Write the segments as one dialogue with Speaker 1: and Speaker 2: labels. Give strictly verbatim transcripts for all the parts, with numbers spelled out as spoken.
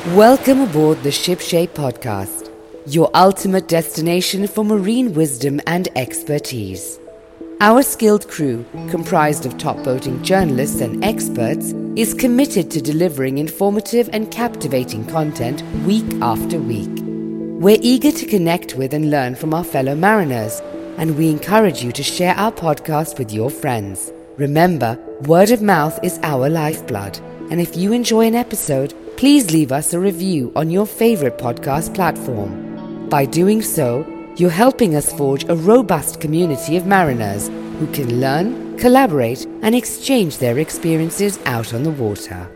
Speaker 1: Welcome aboard the Shipshape podcast, your ultimate destination for marine wisdom and expertise. Our skilled crew, comprised of top boating journalists and experts, is committed to delivering informative and captivating content week after week. We're eager to connect with and learn from our fellow mariners, and we encourage you to share our podcast with your friends. Remember, word of mouth is our lifeblood, and if you enjoy an episode, please leave us a review on your favorite podcast platform. By doing so, you're helping us forge a robust community of mariners who can learn, collaborate, and exchange their experiences out on the water.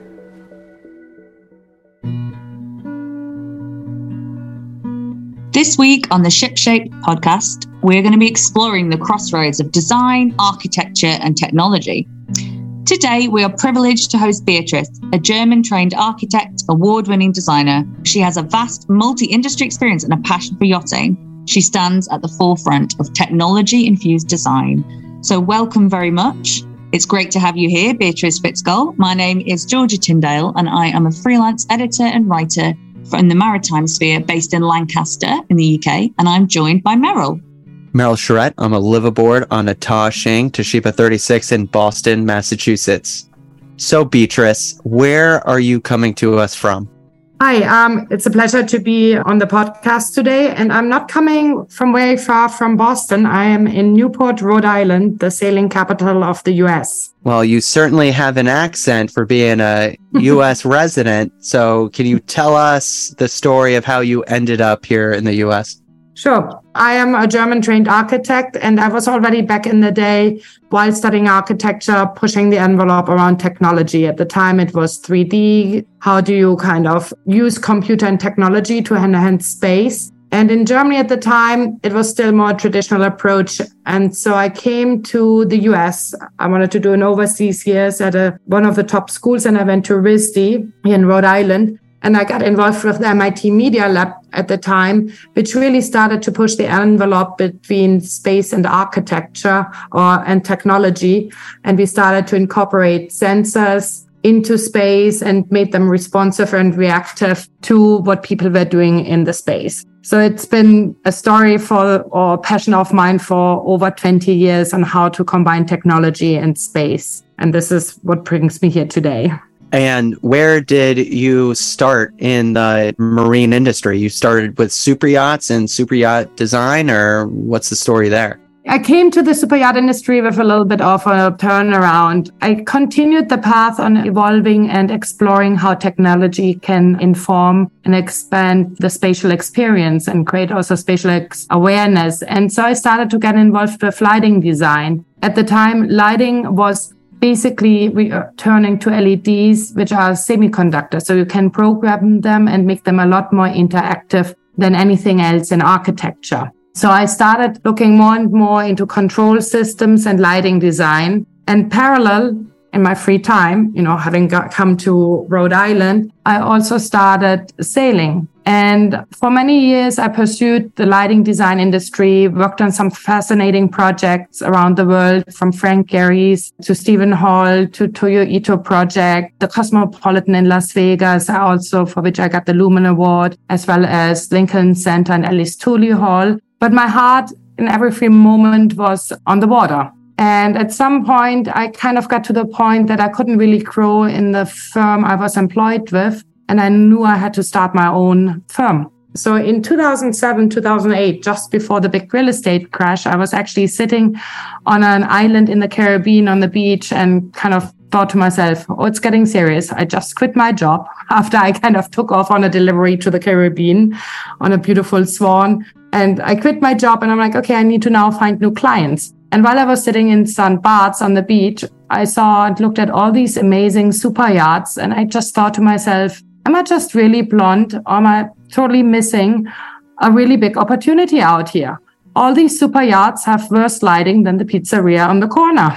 Speaker 2: This week on the Shipshape podcast, we're going to be exploring the crossroads of design, architecture, and technology. Today, we are privileged to host Beatrice, a German-trained architect, award-winning designer. She has a vast multi-industry experience and a passion for yachting. She stands at the forefront of technology-infused design. So welcome very much. It's great to have you here, Beatrice Fitzgerald. My name is Georgia Tyndale, and I am a freelance editor and writer from the maritime sphere based in Lancaster in the U K, and I'm joined by Meryl.
Speaker 3: Meryl Charette. I'm a live aboard on a Ta Xing Toshiba thirty-six in Boston, Massachusetts. So, Beatrice, where are you coming to us from?
Speaker 4: Hi, um, it's a pleasure to be on the podcast today. And I'm not coming from very far from Boston. I am in Newport, Rhode Island, the sailing capital of the U S.
Speaker 3: Well, you certainly have an accent for being a U S resident. So can you tell us the story of how you ended up here in the U S?
Speaker 4: Sure. I am a German-trained architect, and I was already back in the day while studying architecture, pushing the envelope around technology. At the time, it was three D. How do you kind of use computer and technology to enhance space? And in Germany at the time, it was still more traditional approach. And so I came to the U S. I wanted to do an overseas years at a, one of the top schools, and I went to R I S D in Rhode Island. And I got involved with the M I T Media Lab at the time, which really started to push the envelope between space and architecture or and technology. And we started to incorporate sensors into space and made them responsive and reactive to what people were doing in the space. So it's been a story for or passion of mine for over twenty years on how to combine technology and space. And this is what brings me here today.
Speaker 3: And where did you start in the marine industry? You started with super yachts and super yacht design, or what's the story there?
Speaker 4: I came to the super yacht industry with a little bit of a turnaround. I continued the path on evolving and exploring how technology can inform and expand the spatial experience and create also spatial ex- awareness. And so I started to get involved with lighting design. At the time, lighting was basically we are turning to L E Ds, which are semiconductors. So you can program them and make them a lot more interactive than anything else in architecture. So I started looking more and more into control systems and lighting design. And parallel, in my free time, you know, having got, come to Rhode Island, I also started sailing. And for many years, I pursued the lighting design industry, worked on some fascinating projects around the world, from Frank Gehry's to Stephen Hall to Toyo Ito project, the Cosmopolitan in Las Vegas, also for which I got the Lumen Award, as well as Lincoln Center and Alice Tooley Hall. But my heart in every free moment was on the water. And at some point, I kind of got to the point that I couldn't really grow in the firm I was employed with. And I knew I had to start my own firm. So in two thousand seven, two thousand eight, just before the big real estate crash, I was actually sitting on an island in the Caribbean on the beach and kind of thought to myself, oh, it's getting serious. I just quit my job after I kind of took off on a delivery to the Caribbean on a beautiful Swan. And I quit my job and I'm like, okay, I need to now find new clients. And while I was sitting in Saint Barts on the beach, I saw and looked at all these amazing super yachts. And I just thought to myself, am I just really blonde, or am I totally missing a really big opportunity out here? All these super yachts have worse lighting than the pizzeria on the corner.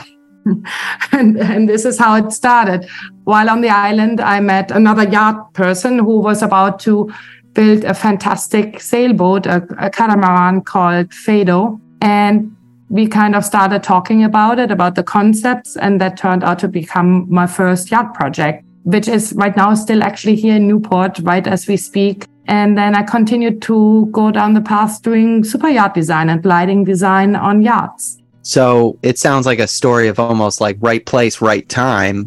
Speaker 4: and, and this is how it started. While on the island, I met another yacht person who was about to build a fantastic sailboat, a, a catamaran called Fado. And we kind of started talking about it, about the concepts, and that turned out to become my first yacht project. which is right now still actually here in Newport, right as we speak. And then I continued to go down the path doing super yacht design and lighting design on yachts.
Speaker 3: So it sounds like a story of almost like right place, right time.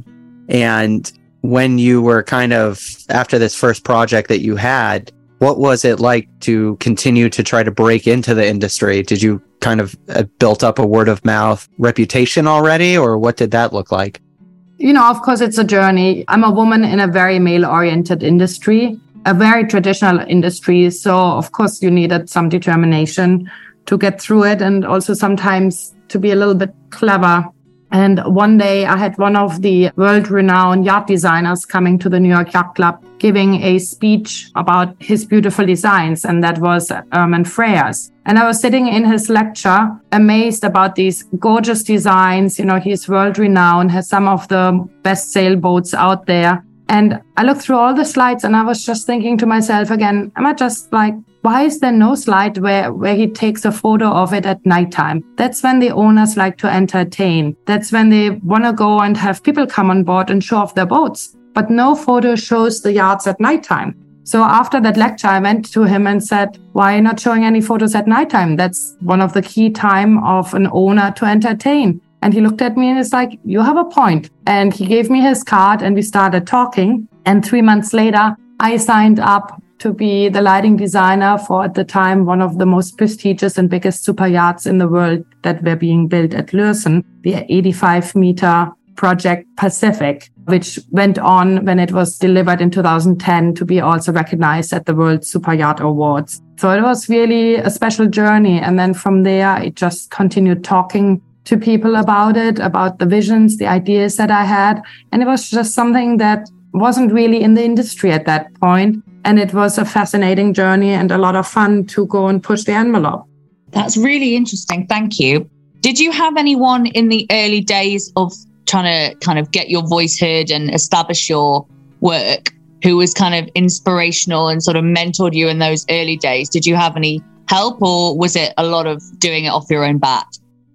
Speaker 3: And when you were kind of after this first project that you had, what was it like to continue to try to break into the industry? Did you kind of uh, built up a word of mouth reputation already, or what did that look like?
Speaker 4: You know, of course, it's a journey. I'm a woman in a very male-oriented industry, a very traditional industry. So, of course, you needed some determination to get through it, and also sometimes to be a little bit clever. And one day I had one of the world-renowned yacht designers coming to the New York Yacht Club giving a speech about his beautiful designs, and that was Erman Freyers. And I was sitting in his lecture, amazed about these gorgeous designs. You know, he's world-renowned, has some of the best sailboats out there. And I looked through all the slides and I was just thinking to myself again, am I just like, why is there no slide where, where he takes a photo of it at nighttime? That's when the owners like to entertain. That's when they want to go and have people come on board and show off their boats. But no photo shows the yachts at nighttime. So after that lecture, I went to him and said, why are you not showing any photos at nighttime? That's one of the key time of an owner to entertain. And he looked at me and is like, you have a point. And he gave me his card and we started talking. And three months later, I signed up to be the lighting designer for, at the time, one of the most prestigious and biggest super yachts in the world that were being built at Lürssen, the eighty-five meter Project Pacific, which went on when it was delivered in two thousand ten to be also recognized at the World Super Yacht Awards. So it was really a special journey. And then from there, I just continued talking to people about it, about the visions, the ideas that I had. And it was just something that wasn't really in the industry at that point. And it was a fascinating journey and a lot of fun to go and push the envelope.
Speaker 2: That's really interesting. Thank you. Did you have anyone in the early days of trying to kind of get your voice heard and establish your work who was kind of inspirational and sort of mentored you in those early days? Did you have any help, or was it a lot of doing it off your own bat?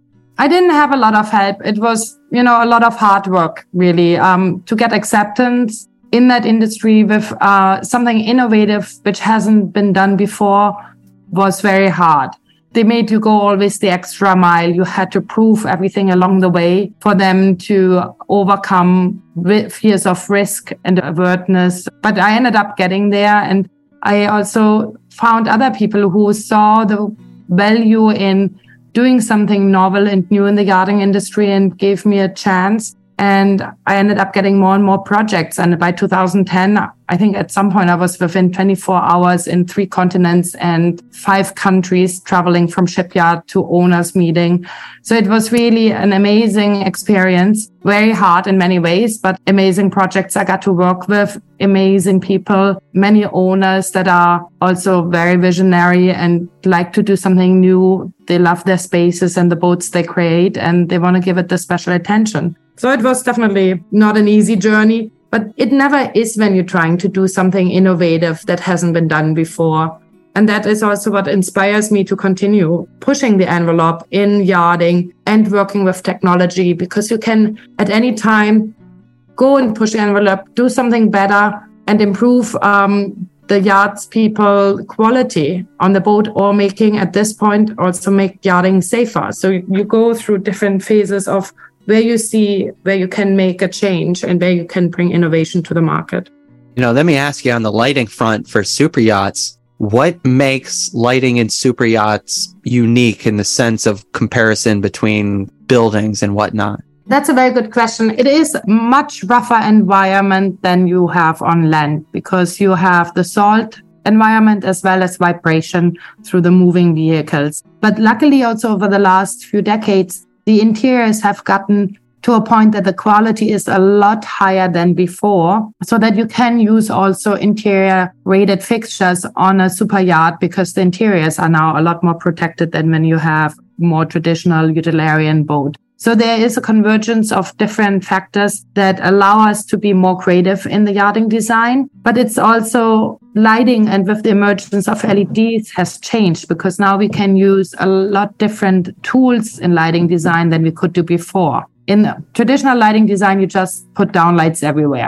Speaker 4: I didn't have a lot of help. It was, you know, a lot of hard work, really, um, to get acceptance in that industry with uh, something innovative, which hasn't been done before, was very hard. They made you go always the extra mile. You had to prove everything along the way for them to overcome fears of risk and avertness. But I ended up getting there. And I also found other people who saw the value in doing something novel and new in the yachting industry and gave me a chance. And I ended up getting more and more projects. And by two thousand ten, I think at some point I was within twenty-four hours in three continents and five countries, traveling from shipyard to owners meeting. So it was really an amazing experience, very hard in many ways, but amazing projects I got to work with, amazing people, many owners that are also very visionary and like to do something new. They love their spaces and the boats they create, and they want to give it the special attention. So it was definitely not an easy journey, but it never is when you're trying to do something innovative that hasn't been done before. And that is also what inspires me to continue pushing the envelope in yachting and working with technology, because you can at any time go and push the envelope, do something better and improve um, the yachts people quality on the boat, or making at this point also make yachting safer. So you go through different phases of where you see where you can make a change and where you can bring innovation to the market.
Speaker 3: You know, let me ask you, on the lighting front for super yachts, what makes lighting in super yachts unique in the sense of comparison between buildings and whatnot?
Speaker 4: That's a very good question. It is much rougher environment than you have on land, because you have the salt environment as well as vibration through the moving vehicles. But luckily also over the last few decades, the interiors have gotten to a point that the quality is a lot higher than before, so that you can use also interior rated fixtures on a super yacht, because the interiors are now a lot more protected than when you have more traditional utilitarian boat. So there is a convergence of different factors that allow us to be more creative in the yachting design. But it's also lighting, and with the emergence of L E Ds has changed, because now we can use a lot different tools in lighting design than we could do before. In traditional lighting design, you just put down lights everywhere.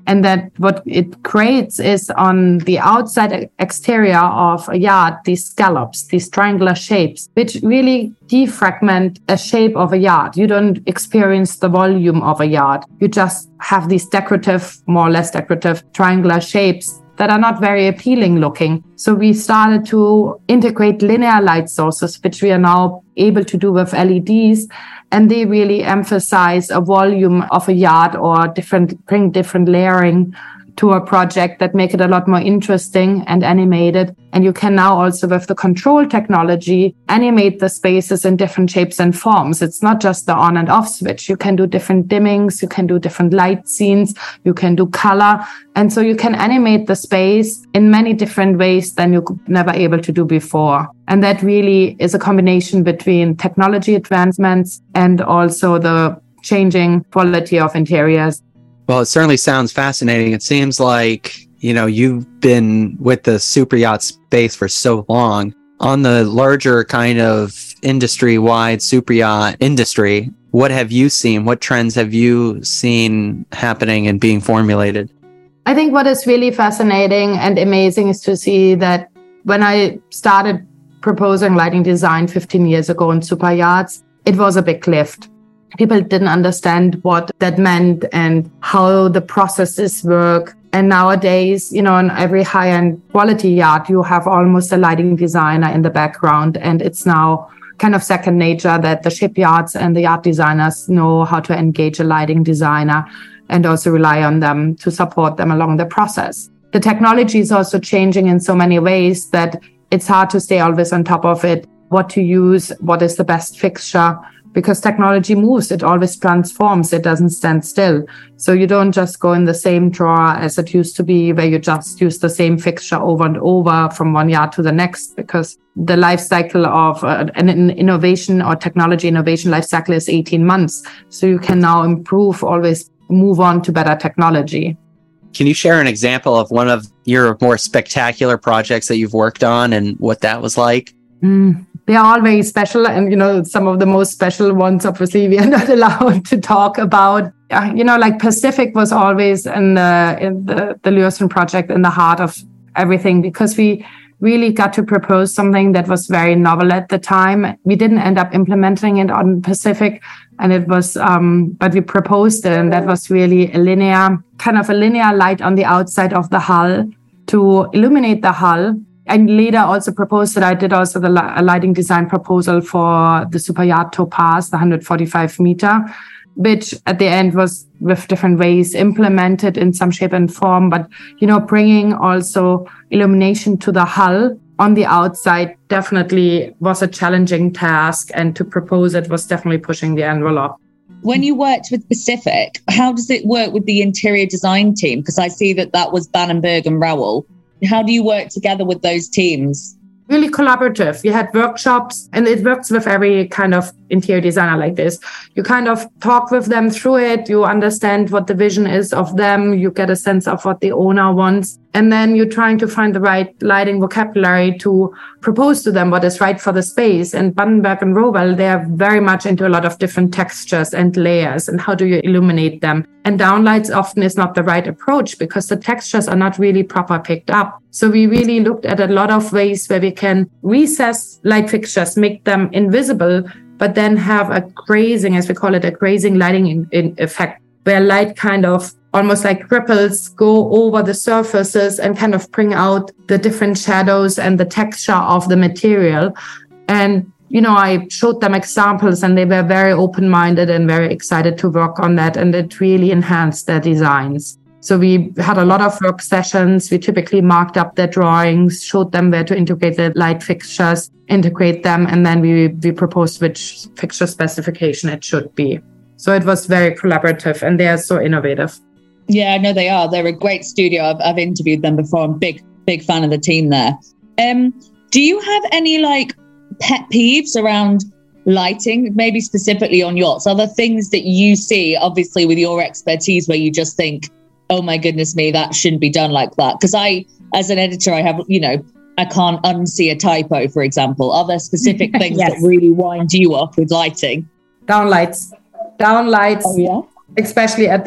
Speaker 4: And that what it creates is on the outside exterior of a yard, these scallops, these triangular shapes, which really defragment a shape of a yard. You don't experience the volume of a yard. You just have these decorative, more or less decorative triangular shapes that are not very appealing looking. So we started to integrate linear light sources, which we are now able to do with L E Ds. And they really emphasize a volume of a yard or different, bring different layering to a project that make it a lot more interesting and animated. And you can now also, with the control technology, animate the spaces in different shapes and forms. It's not just the on and off switch. You can do different dimmings, you can do different light scenes, you can do color. And so you can animate the space in many different ways than you could never able to do before. And that really is a combination between technology advancements and also the changing quality of interiors.
Speaker 3: Well, it certainly sounds fascinating. It seems like, you know, you've been with the super yacht space for so long. On the larger kind of industry-wide super yacht industry, what have you seen? What trends have you seen happening and being formulated?
Speaker 4: I think what is really fascinating and amazing is to see that when I started proposing lighting design fifteen years ago in super yachts, it was a big lift. People didn't understand what that meant and how the processes work. And nowadays, you know, in every high-end quality yacht, you have almost a lighting designer in the background. And it's now kind of second nature that the shipyards and the yacht designers know how to engage a lighting designer and also rely on them to support them along the process. The technology is also changing in so many ways that it's hard to stay always on top of it, what to use, what is the best fixture. Because technology moves, it always transforms, it doesn't stand still. So you don't just go in the same drawer as it used to be, where you just use the same fixture over and over from one yard to the next, because the life cycle of uh, an innovation or technology innovation life cycle is eighteen months. So you can now improve, always move on to better technology.
Speaker 3: Can you share an example of one of your more spectacular projects that you've worked on and what that was like?
Speaker 4: Mm. They are all very special. And, you know, some of the most special ones, obviously, we are not allowed to talk about. Uh, you know, like Pacific was always in the, in the, the Lürssen project in the heart of everything, because we really got to propose something that was very novel at the time. We didn't end up implementing it on Pacific, and it was, um, but we proposed it, and that was really a linear, kind of a linear light on the outside of the hull to illuminate the hull. And later also proposed that I did also the li- a lighting design proposal for the super yacht Topaz, the one hundred forty-five meter, which at the end was with different ways implemented in some shape and form. But, you know, bringing also illumination to the hull on the outside definitely was a challenging task. And to propose it was definitely pushing the envelope.
Speaker 2: When you worked with Pacific, how does it work with the interior design team? Because I see that that was Bannenberg and Rowell. How do you work together with those teams?
Speaker 4: Really collaborative. We had workshops, and it works with every kind of interior designer like this. You kind of talk with them through it. You understand what the vision is of them. You get a sense of what the owner wants. And then you're trying to find the right lighting vocabulary to propose to them what is right for the space. And Bannenberg and Rowell, they are very much into a lot of different textures and layers. And how do you illuminate them? And downlights often is not the right approach because the textures are not really proper picked up. So we really looked at a lot of ways where we can recess light fixtures, make them invisible, but then have a grazing, as we call it, a grazing lighting in, in effect, where light kind of almost like ripples go over the surfaces and kind of bring out the different shadows and the texture of the material. And, you know, I showed them examples and they were very open-minded and very excited to work on that. And it really enhanced their designs. So we had a lot of work sessions. We typically marked up their drawings, showed them where to integrate the light fixtures, integrate them, and then we, we proposed which fixture specification it should be. So it was very collaborative, and they are so innovative.
Speaker 2: Yeah, no, they are. They're a great studio. I've, I've interviewed them before. I'm a big, big fan of the team there. Um, do you have any like pet peeves around lighting, maybe specifically on yachts? Are there things that you see, obviously with your expertise, where you just think, oh my goodness me, that shouldn't be done like that? Because I, as an editor, I have, you know, I can't unsee a typo, for example. Are there specific things yes. that really wind you up with lighting?
Speaker 4: Downlights. Downlights.
Speaker 2: Oh, yeah.
Speaker 4: Especially at the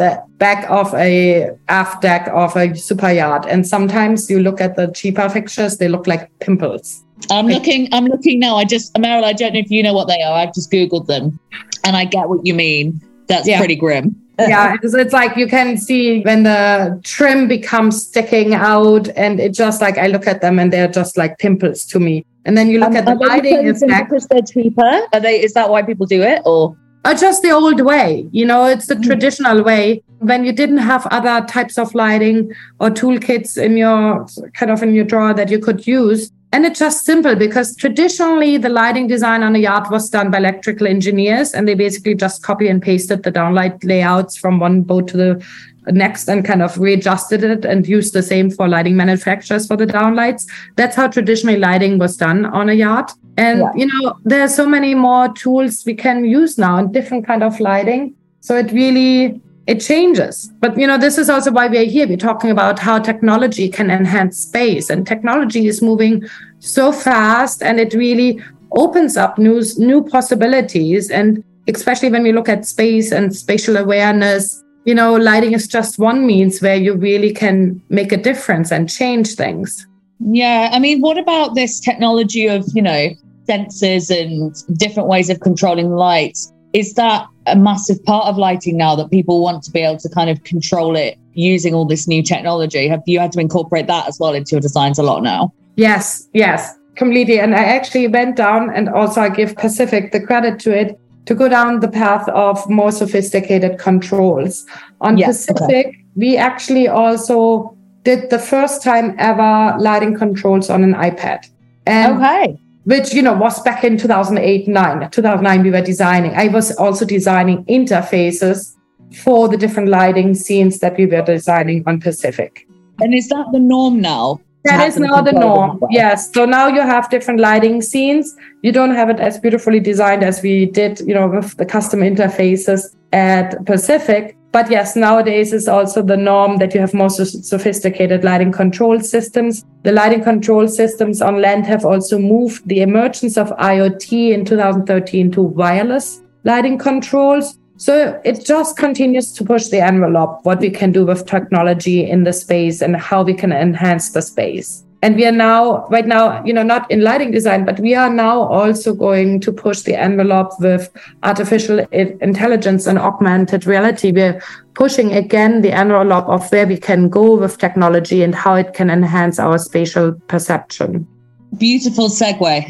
Speaker 4: back of a aft deck of a super yacht. And sometimes you look at the cheaper fixtures, they look like pimples.
Speaker 2: I'm looking, I'm looking now. I just, Meryl, I don't know if you know what they are. I've just Googled them and I get what you mean. That's yeah. pretty grim.
Speaker 4: Yeah, it's, it's like you can see when the trim becomes sticking out, and it just like, I look at them and they're just like pimples to me. And then you look um, at the lighting effect.
Speaker 2: Because they're cheaper? Are they, is that why people do it? Or
Speaker 4: uh, just the old way? You know, it's the mm. traditional way. When you didn't have other types of lighting or toolkits in your kind of in your drawer that you could use. And it's just simple because traditionally the lighting design on a yacht was done by electrical engineers, and they basically just copy and pasted the downlight layouts from one boat to the next and kind of readjusted it and used the same for lighting manufacturers for the downlights. That's how traditionally lighting was done on a yacht. And, yeah. you know, there are so many more tools we can use now and different kind of lighting. So it really... it changes. But, you know, this is also why we're here. We're talking about how technology can enhance space, and technology is moving so fast, and it really opens up new, new possibilities. And especially when we look at space and spatial awareness, you know, lighting is just one means where you really can make a difference and change things.
Speaker 2: Yeah. I mean, what about this technology of, you know, sensors and different ways of controlling lights? Is that a massive part of lighting now, that people want to be able to kind of control it using all this new technology? Have you had to incorporate that as well into your designs a lot now?
Speaker 4: Yes, yes, completely. And I actually went down, and also I give Pacific the credit to it, to go down the path of more sophisticated controls. On yes, Pacific, okay. we actually also did the first time ever lighting controls on an iPad. And okay. Which, you know, was back in two thousand eight, nine. two thousand nine, we were designing. I was also designing interfaces for the different lighting scenes that we were designing on Pacific.
Speaker 2: And is that the norm now?
Speaker 4: That is now the norm, yes. So now you have different lighting scenes. You don't have it as beautifully designed as we did, you know, with the custom interfaces at Pacific. But yes, nowadays is also the norm that you have more sophisticated lighting control systems. The lighting control systems on land have also moved the emergence of IoT in two thousand thirteen to wireless lighting controls. So it just continues to push the envelope, what we can do with technology in the space and how we can enhance the space. And we are now, right now, you know, not in lighting design, but we are now also going to push the envelope with artificial intelligence and augmented reality. We're pushing again the envelope of where we can go with technology and how it can enhance our spatial perception.
Speaker 2: Beautiful segue.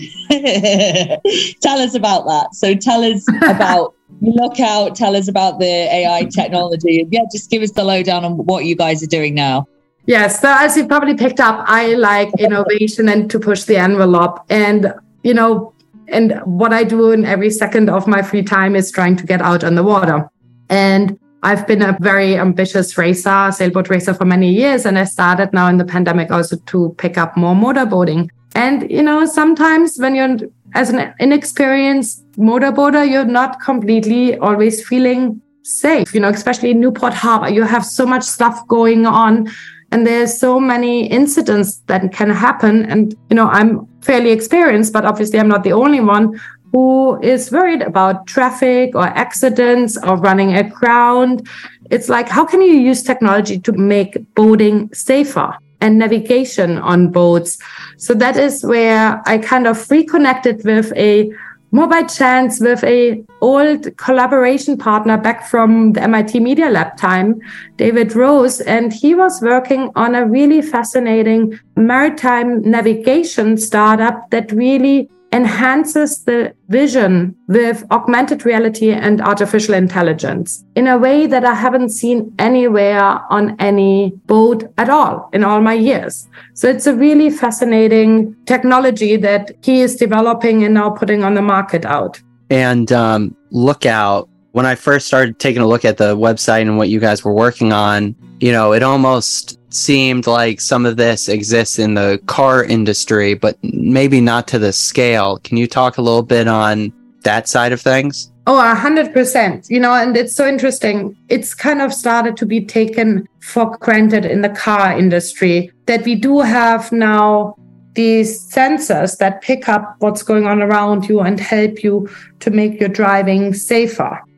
Speaker 2: Tell us about that. So tell us about Lookout, tell us about the A I technology. Yeah, just give us the lowdown on what you guys are doing now.
Speaker 4: Yes, so as you probably picked up, I like innovation and to push the envelope. And, you know, and what I do in every second of my free time is trying to get out on the water. And I've been a very ambitious racer, sailboat racer for many years. And I started now in the pandemic also to pick up more motorboating. And, you know, sometimes when you're as an inexperienced motorboater, you're not completely always feeling safe, you know, especially in Newport Harbor. You have so much stuff going on, and there's so many incidents that can happen. And, you know, I'm fairly experienced, but obviously I'm not the only one who is worried about traffic or accidents or running aground. It's like, how can you use technology to make boating safer and navigation on boats? So that is where I kind of reconnected with a more by chance with a old collaboration partner back from the M I T Media Lab time, David Rose, and he was working on a really fascinating maritime navigation startup that really enhances the vision with augmented reality and artificial intelligence in a way that I haven't seen anywhere on any boat at all in all my years. So it's a really fascinating technology that he is developing and now putting on the market out.
Speaker 3: And um, Lookout, when I first started taking a look at the website and what you guys were working on, you know, it almost seemed like some of this exists in the car industry, but maybe not to the scale. Can you talk a little bit on that side of things?
Speaker 4: Oh, a hundred percent. You know, and it's so interesting. It's kind of started to be taken for granted in the car industry that we do have now these sensors that pick up what's going on around you and help you to make your driving safer.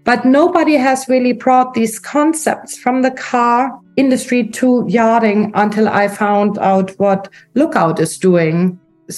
Speaker 4: But nobody has really brought these concepts from the car industry to yachting until I found out what Lookout is doing.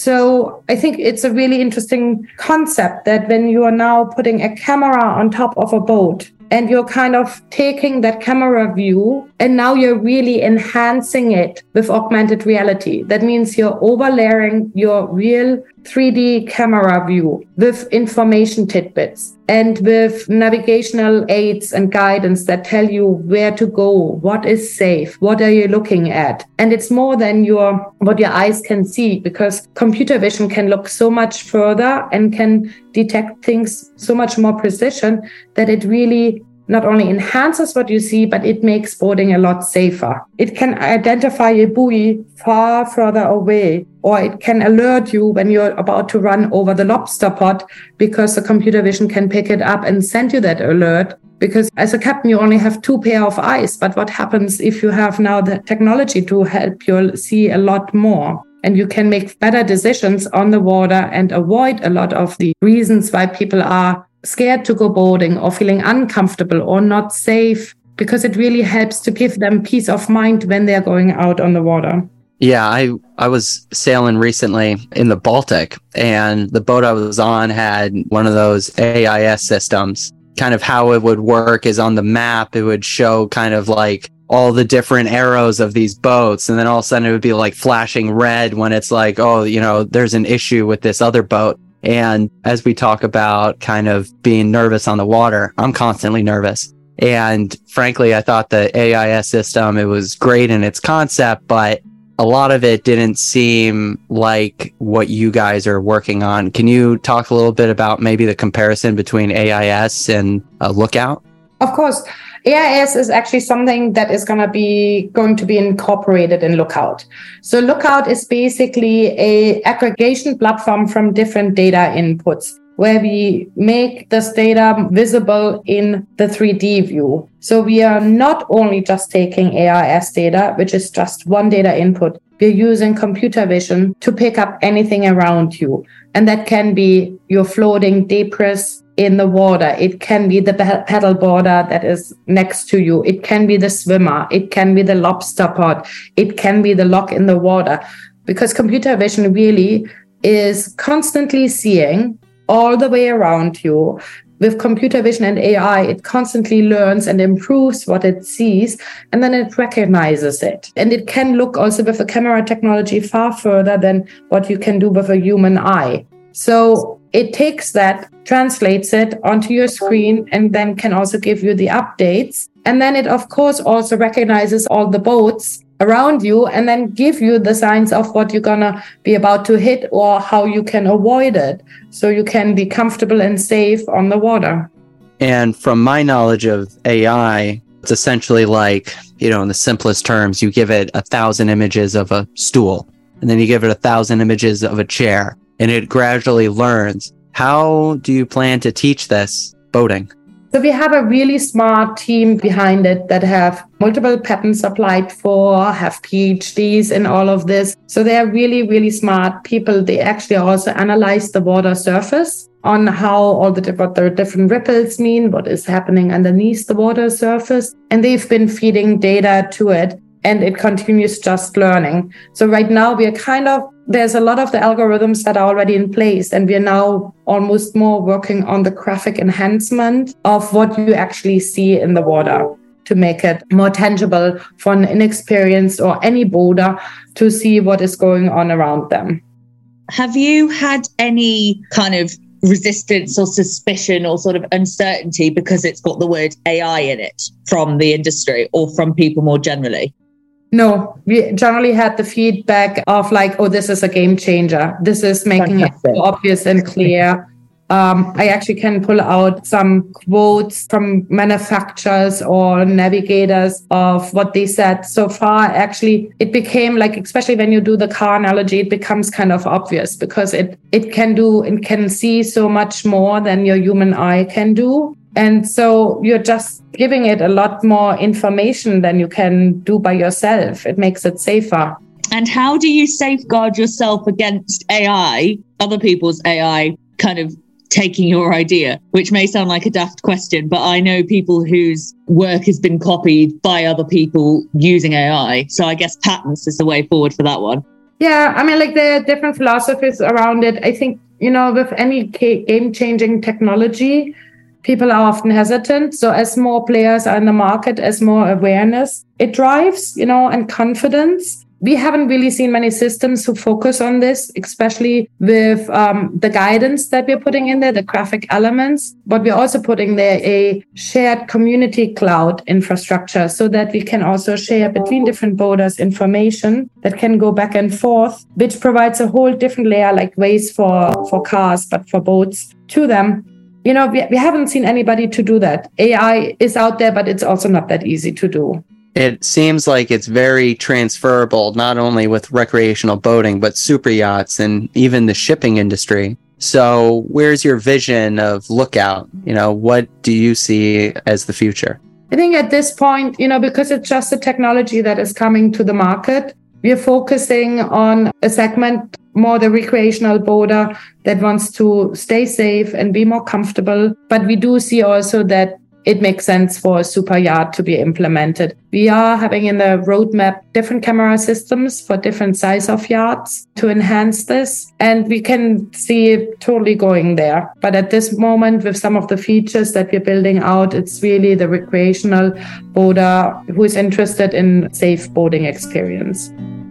Speaker 4: So I think it's a really interesting concept that when you are now putting a camera on top of a boat and you're kind of taking that camera view and now you're really enhancing it with augmented reality. That means you're overlaying your real three D camera view with information tidbits and with navigational aids and guidance that tell you where to go, what is safe, what are you looking at. And it's more than your what your eyes can see, because computer vision can look so much further and can detect things so much more precision that it really not only enhances what you see, but it makes boating a lot safer. It can identify a buoy far further away, or it can alert you when you're about to run over the lobster pot, because the computer vision can pick it up and send you that alert. Because as a captain, you only have two pair of eyes. But what happens if you have now the technology to help you see a lot more? And you can make better decisions on the water and avoid a lot of the reasons why people are scared to go boating or feeling uncomfortable or not safe, because it really helps to give them peace of mind when they're going out on the water.
Speaker 3: Yeah, I, I was sailing recently in the Baltic, and the boat I was on had one of those A I S systems. Kind of how it would work is on the map, it would show kind of like all the different arrows of these boats, and then all of a sudden it would be like flashing red when it's like, oh, you know, there's an issue with this other boat. And as we talk about kind of being nervous on the water, I'm constantly nervous. And frankly, I thought the A I S system, it was great in its concept, but a lot of it didn't seem like what you guys are working on. Can you talk a little bit about maybe the comparison between A I S and uh, Lookout?
Speaker 4: Of course. A I S is actually something that is going to be going to be incorporated in Lookout. So Lookout is basically a aggregation platform from different data inputs, where we make this data visible in the three D view. So we are not only just taking A I S data, which is just one data input. We're using computer vision to pick up anything around you. And that can be your floating debris in the water. It can be the paddle boarder that is next to you. It can be the swimmer. It can be the lobster pot. It can be the lock in the water. Because computer vision really is constantly seeing all the way around you. With computer vision and A I, it constantly learns and improves what it sees, and then it recognizes it. And it can look also with the camera technology far further than what you can do with a human eye. So it takes that, translates it onto your screen, and then can also give you the updates. And then it, of course, also recognizes all the boats around you and then give you the signs of what you're going to be about to hit or how you can avoid it, so you can be comfortable and safe on the water.
Speaker 3: And from my knowledge of A I, it's essentially like, you know, in the simplest terms, you give it a thousand images of a stool, and then you give it a thousand images of a chair, and it gradually learns. How do you plan to teach this boating?
Speaker 4: So we have a really smart team behind it that have multiple patents applied for, have P H Ds in all of this. So they're really, really smart people. They actually also analyze the water surface on how all the what the different ripples mean, what is happening underneath the water surface. And they've been feeding data to it, and it continues just learning. So right now we are kind of, there's a lot of the algorithms that are already in place, and we are now almost more working on the graphic enhancement of what you actually see in the water to make it more tangible for an inexperienced or any boater to see what is going on around them.
Speaker 2: Have you had any kind of resistance or suspicion or sort of uncertainty because it's got the word A I in it from the industry or from people more generally?
Speaker 4: No, we generally had the feedback of like, oh, this is a game changer. This is making Fantastic. It so obvious and clear. Um, I actually can pull out some quotes from manufacturers or navigators of what they said so far. Actually, it became like, especially when you do the car analogy, it becomes kind of obvious because it, it can do and can see so much more than your human eye can do. And so you're just giving it a lot more information than you can do by yourself. It makes it safer.
Speaker 2: And how do you safeguard yourself against A I, other people's A I, kind of taking your idea, which may sound like a daft question, but I know people whose work has been copied by other people using A I. So I guess patents is the way forward for that one.
Speaker 4: Yeah, I mean, like there are different philosophies around it. I think, you know, with any game-changing technology, people are often hesitant. So as more players are in the market, as more awareness, it drives, you know, and confidence. We haven't really seen many systems who focus on this, especially with um, the guidance that we're putting in there, the graphic elements. But we're also putting there a shared community cloud infrastructure so that we can also share between different boaters information that can go back and forth, which provides a whole different layer, like ways for, for cars, but for boats to them. You know, we, we haven't seen anybody to do that. A I is out there, but it's also not that easy to do.
Speaker 3: It seems like it's very transferable, not only with recreational boating, but super yachts and even the shipping industry. So where's your vision of Lookout? You know, what do you see as the future?
Speaker 4: I think at this point, you know, because it's just a technology that is coming to the market, we are focusing on a segment, more the recreational boater that wants to stay safe and be more comfortable. But we do see also that it makes sense for a super yacht to be implemented. We are having in the roadmap different camera systems for different size of yachts to enhance this. And we can see it totally going there. But at this moment, with some of the features that we're building out, it's really the recreational boater who is interested in safe boating experience.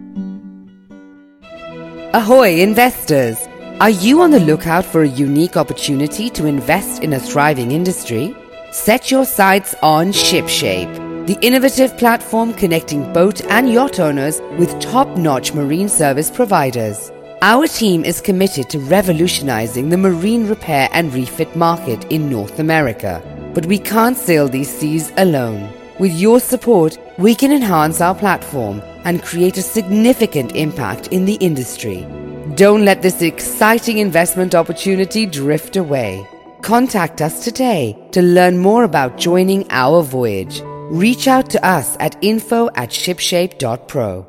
Speaker 1: Ahoy, investors! Are you on the lookout for a unique opportunity to invest in a thriving industry? Set your sights on ShipShape, the innovative platform connecting boat and yacht owners with top-notch marine service providers. Our team is committed to revolutionizing the marine repair and refit market in North America. But we can't sail these seas alone. With your support, we can enhance our platform and create a significant impact in the industry. Don't let this exciting investment opportunity drift away. Contact us today to learn more about joining our voyage. Reach out to us at info at shipshape dot pro.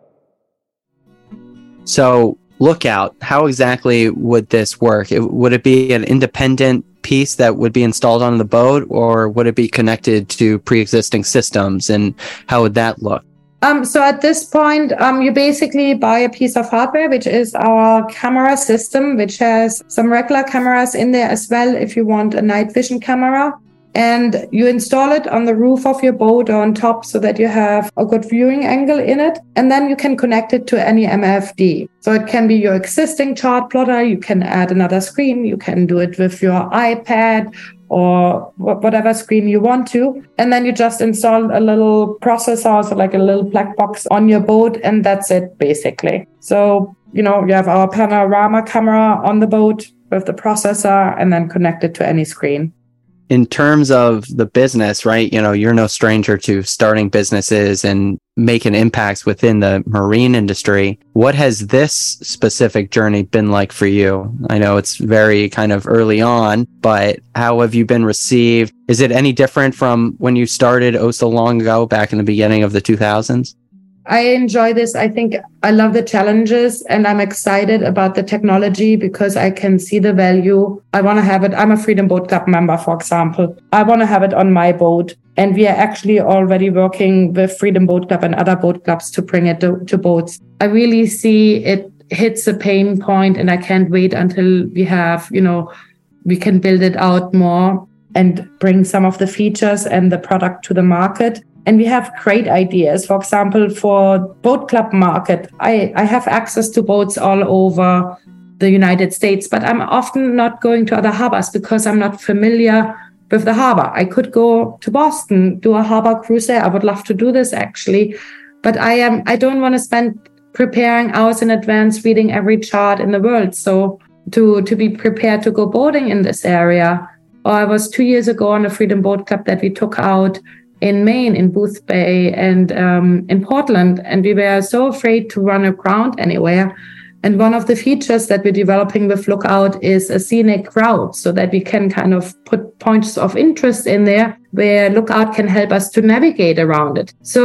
Speaker 3: So, Lookout, how exactly would this work? It, would it be an independent piece that would be installed on the boat, or would it be connected to pre-existing systems, and how would that look?
Speaker 4: Um, so at this point, um, you basically buy a piece of hardware, which is our camera system, which has some regular cameras in there as well if you want a night vision camera. And you install it on the roof of your boat or on top so that you have a good viewing angle in it. And then you can connect it to any M F D. So it can be your existing chart plotter. You can add another screen. You can do it with your iPad or whatever screen you want to. And then you just install a little processor, so like a little black box on your boat, and that's it basically. So, you know, you have our panorama camera on the boat with the processor and then connect it to any screen.
Speaker 3: In terms of the business, right, you know, you're no stranger to starting businesses and making impacts within the marine industry. What has this specific journey been like for you? I know it's very kind of early on, but how have you been received? Is it any different from when you started oh so long ago, back in the beginning of the two thousands?
Speaker 4: I enjoy this. I think I love the challenges and I'm excited about the technology because I can see the value. I want to have it. I'm a Freedom Boat Club member, for example. I want to have it on my boat. And we are actually already working with Freedom Boat Club and other boat clubs to bring it to, to boats. I really see it hits a pain point and I can't wait until we have, you know, we can build it out more and bring some of the features and the product to the market. And we have great ideas. For example, for boat club market, I, I have access to boats all over the United States, but I'm often not going to other harbors because I'm not familiar with the harbor. I could go to Boston, do a harbor cruise there. I would love to do this actually, but I am I don't want to spend preparing hours in advance reading every chart in the world. So to, to be prepared to go boating in this area. Or I was two years ago on a Freedom Boat Club that we took out in Maine, in Booth Bay and um, in Portland. And we were so afraid to run aground anywhere. And one of the features that we're developing with Lookout is a scenic route so that we can kind of put points of interest in there where Lookout can help us to navigate around it. So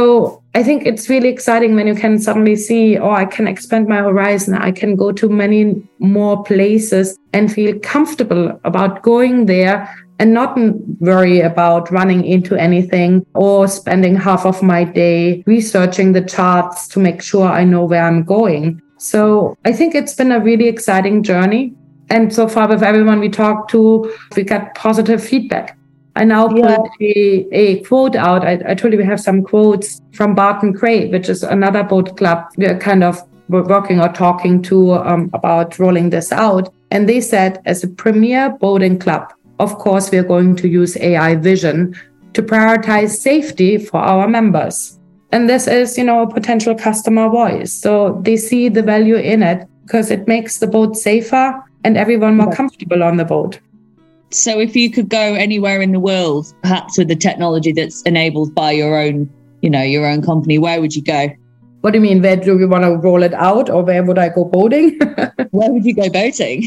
Speaker 4: I think it's really exciting when you can suddenly see, oh, I can expand my horizon. I can go to many more places and feel comfortable about going there and not worry about running into anything or spending half of my day researching the charts to make sure I know where I'm going. So I think it's been a really exciting journey. And so far with everyone we talked to, we got positive feedback. I now put yeah. a, a quote out. I, I told you we have some quotes from Barton Cray, which is another boat club we're kind of working or talking to um, about rolling this out. And they said, as a premier boating club, of course, we are going to use A I vision to prioritize safety for our members. And this is, you know, a potential customer voice. So they see the value in it because it makes the boat safer and everyone more comfortable on the boat.
Speaker 2: So if you could go anywhere in the world, perhaps with the technology that's enabled by your own, you know, your own company, where would you go?
Speaker 4: What do you mean? Where do we want to roll it out, or where would I go boating?
Speaker 2: Where would you go boating?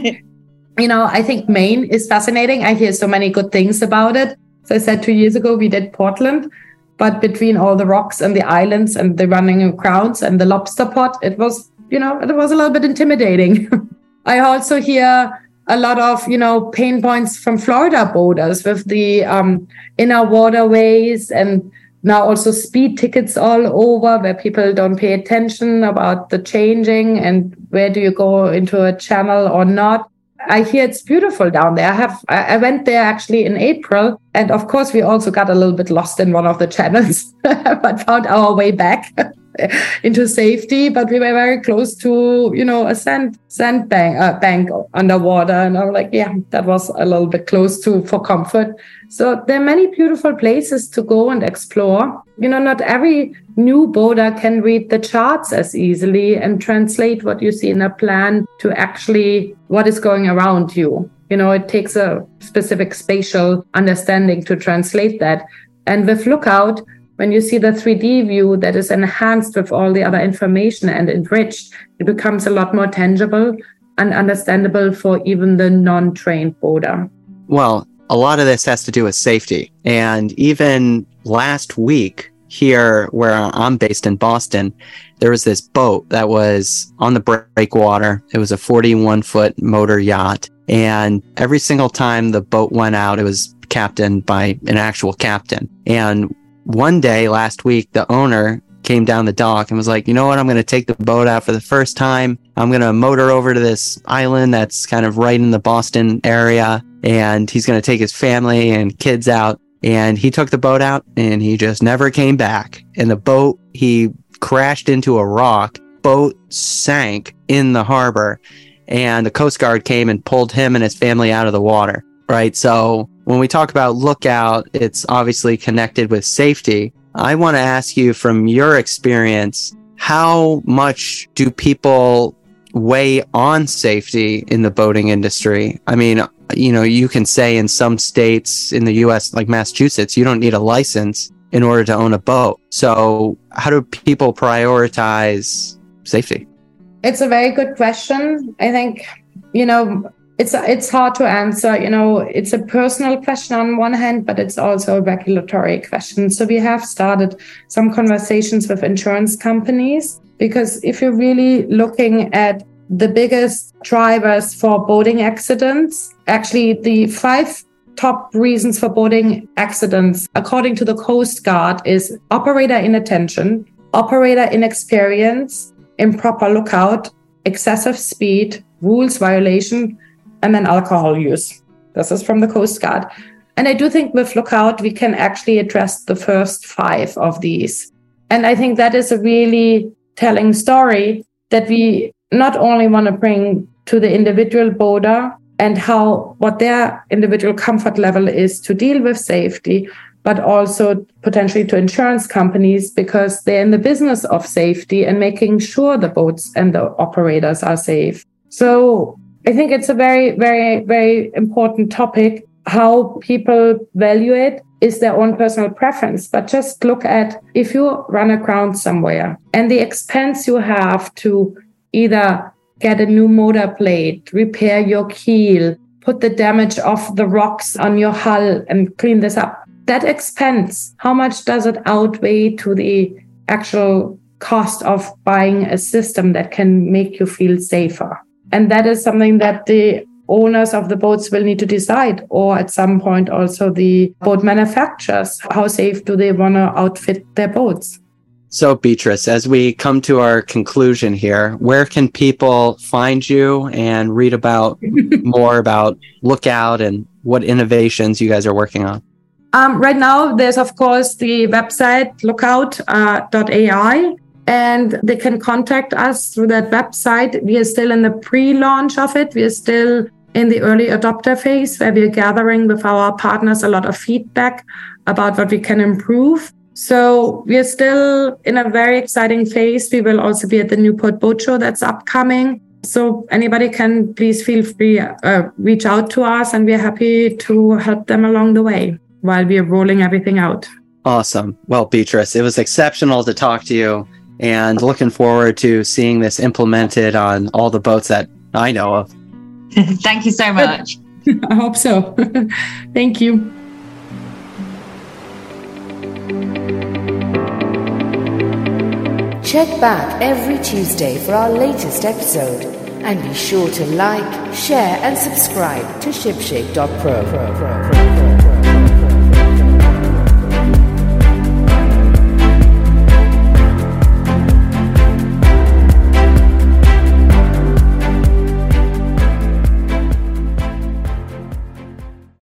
Speaker 4: You know, I think Maine is fascinating. I hear so many good things about it. So I said two years ago, we did Portland, but between all the rocks and the islands and the running crowds and the lobster pot, it was, you know, it was a little bit intimidating. I also hear a lot of, you know, pain points from Florida boaters with the um, inner waterways and now also speed tickets all over where people don't pay attention about the changing and where do you go into a channel or not. I hear it's beautiful down there. I have I went there actually in April. And of course, we also got a little bit lost in one of the channels, but found our way back into safety. But we were very close to, you know, a sand sand bank, uh, bank underwater. And I was like, yeah, that was a little bit close to for comfort. So there are many beautiful places to go and explore. You know, not every new boater can read the charts as easily and translate what you see in a plan to actually what is going around you. You know, it takes a specific spatial understanding to translate that. And with Lookout, when you see the three D view that is enhanced with all the other information and enriched, it becomes a lot more tangible and understandable for even the non-trained boater.
Speaker 3: Well, a lot of this has to do with safety. And even last week here where I'm based in Boston, there was this boat that was on the breakwater. It was a forty-one foot motor yacht. And every single time the boat went out, it was captained by an actual captain. And one day last week, the owner came down the dock and was like, you know what, I'm going to take the boat out for the first time. I'm going to motor over to this island that's kind of right in the Boston area. And he's going to take his family and kids out. And he took the boat out and he just never came back. And the boat, he crashed into a rock. Boat sank in the harbor. And the Coast Guard came and pulled him and his family out of the water. Right. So when we talk about Lookout, it's obviously connected with safety. I want to ask you, from your experience, how much do people weigh on safety in the boating industry? I mean, you know, you can say in some states in the U S, like Massachusetts, you don't need a license in order to own a boat. So how do people prioritize safety?
Speaker 4: It's a very good question. I think, you know, It's it's hard to answer. You know, it's a personal question on one hand, but it's also a regulatory question. So we have started some conversations with insurance companies, because if you're really looking at the biggest drivers for boating accidents, actually the five top reasons for boating accidents, according to the Coast Guard, is operator inattention, operator inexperience, improper lookout, excessive speed, rules violation, and then alcohol use. This is from the Coast Guard. And I do think with Lookout, we can actually address the first five of these. And I think that is a really telling story that we not only want to bring to the individual boater and how what their individual comfort level is to deal with safety, but also potentially to insurance companies, because they're in the business of safety and making sure the boats and the operators are safe. So I think it's a very, very, very important topic. How people value it is their own personal preference. But just look at, if you run aground somewhere and the expense you have to either get a new motor plate, repair your keel, put the damage off the rocks on your hull and clean this up. That expense, how much does it outweigh to the actual cost of buying a system that can make you feel safer. And that is something that the owners of the boats will need to decide, or at some point also the boat manufacturers. How safe do they want to outfit their boats?
Speaker 3: So, Beatrice, as we come to our conclusion here, where can people find you and read about more about Lookout and what innovations you guys are working on?
Speaker 4: Um, right now, there's, of course, the website lookout dot A I, and they can contact us through that website. We are still in the pre-launch of it. We are still in the early adopter phase, where we are gathering with our partners a lot of feedback about what we can improve. So we are still in a very exciting phase. We will also be at the Newport Boat Show that's upcoming. So anybody can please feel free, uh, reach out to us, and we're happy to help them along the way while we are rolling everything out.
Speaker 3: Awesome. Well, Beatrice, it was exceptional to talk to you, and looking forward to seeing this implemented on all the boats that I know of.
Speaker 2: Thank you so much.
Speaker 4: I hope so. Thank you.
Speaker 1: Check back every Tuesday for our latest episode, and be sure to like, share and subscribe to ShipShape dot pro.